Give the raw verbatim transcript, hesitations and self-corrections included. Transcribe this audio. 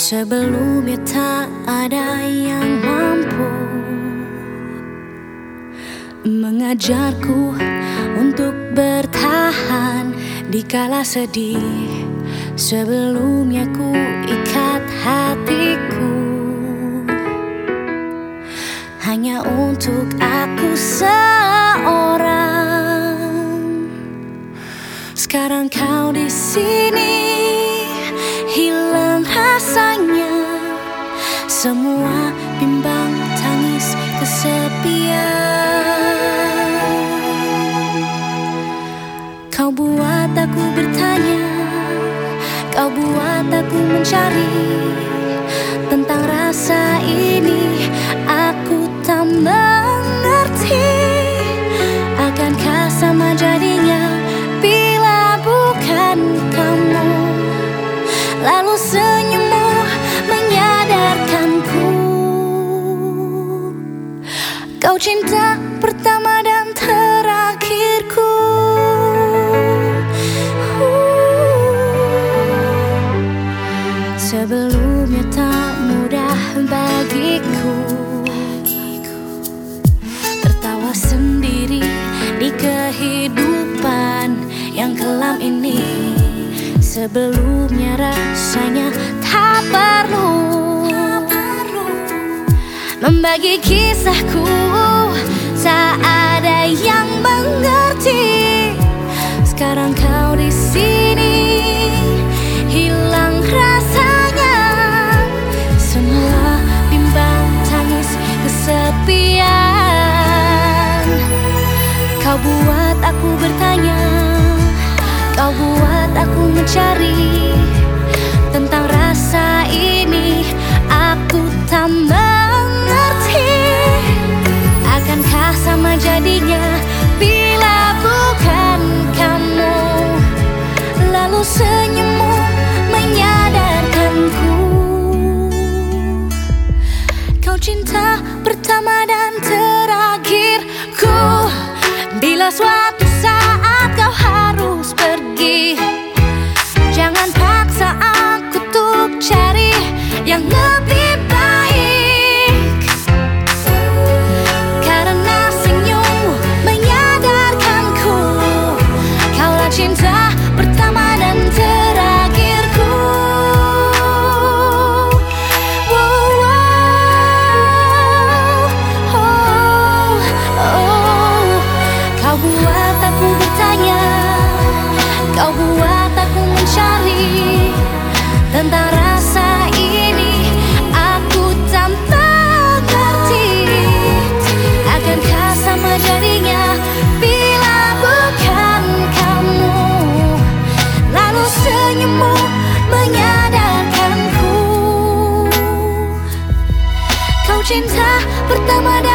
Sebelumnya tak ada yang mampu mengajarku untuk bertahan di kala sedih. Sebelumnya ku ikat hatiku hanya untuk aku seorang. Sekarang kau di sini, hilang rasanya semua bimbang tangis kesepian. Kau buat aku bertanya, kau buat aku mencari tentang rasa ini. Aku tak mengerti, akankah sama jadinya bila bukan kamu? Lalu senyummu menyadarkanku, kau cinta pertama dan terakhirku. Sebelumnya tak mudah bagiku tertawa sendiri di kehidupan yang kelam ini. Sebelumnya rasanya tak perlu membagi kisahku, tak ada yang mengerti. Sekarang kau di sini, hilang rasanya semua bimbang tangis kesepian. Kau buat aku bertanya, kau buat aku mencari tentang rasa ini. Aku tak mengerti, akankah sama jadinya bila bukan kamu? Lalu senyummu menyadarkanku, kau cinta pertama dan terakhirku. Bila suatu saat kau harus pergi, jangan paksa aku untuk cari yang lebih baik, karena senyummu menyadarkanku, kaulah cinta pertama dan terakhirku. Wow, wow, oh, oh. Kau buat aku bertanya, kau buat aku mencari tentang rasa ini. Aku tak mengerti, akankah sama jadinya bila bukan kamu? Lalu senyummu menyadarkanku, kau cinta pertama dan